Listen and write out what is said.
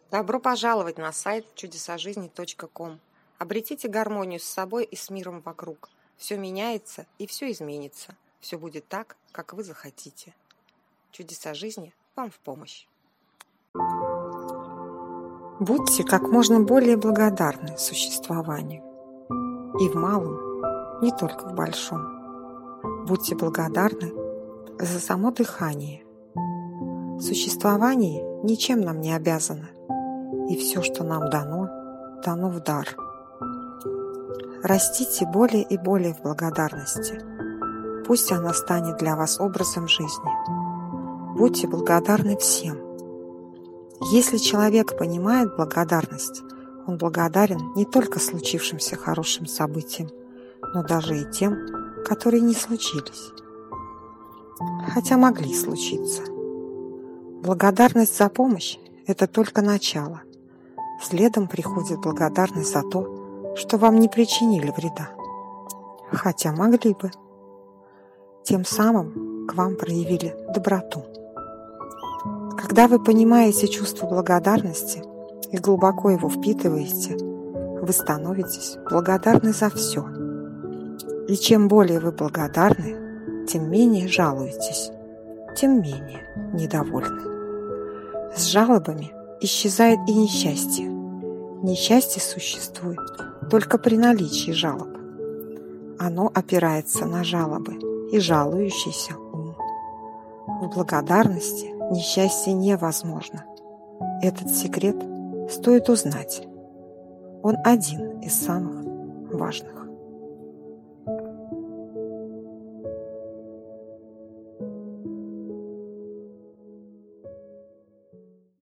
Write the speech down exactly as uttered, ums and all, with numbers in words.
Добро пожаловать на сайт чудеса жизни точка ком. Обретите гармонию с собой и с миром вокруг. Все меняется и все изменится. Все будет так, как вы захотите. Чудеса жизни вам в помощь. Будьте как можно более благодарны существованию. И в малом, не только в большом. Будьте благодарны за само дыхание. Существование ничем нам не обязано. И все, что нам дано, дано в дар. Растите более и более в благодарности. Пусть она станет для вас образом жизни. Будьте благодарны всем. Если человек понимает благодарность, он благодарен не только случившимся хорошим событиям, но даже и тем, которые не случились. Хотя могли случиться. Благодарность за помощь – это только начало. Следом приходит благодарность за то, что вам не причинили вреда. Хотя могли бы. Тем самым к вам проявили доброту. Когда вы понимаете чувство благодарности и глубоко его впитываете, вы становитесь благодарны за все. И чем более вы благодарны, тем менее жалуетесь, тем менее недовольны. С жалобами исчезает и несчастье. Несчастье существует только при наличии жалоб. Оно опирается на жалобы и жалующийся ум. В благодарности несчастье невозможно. Этот секрет стоит узнать. Он один из самых важных.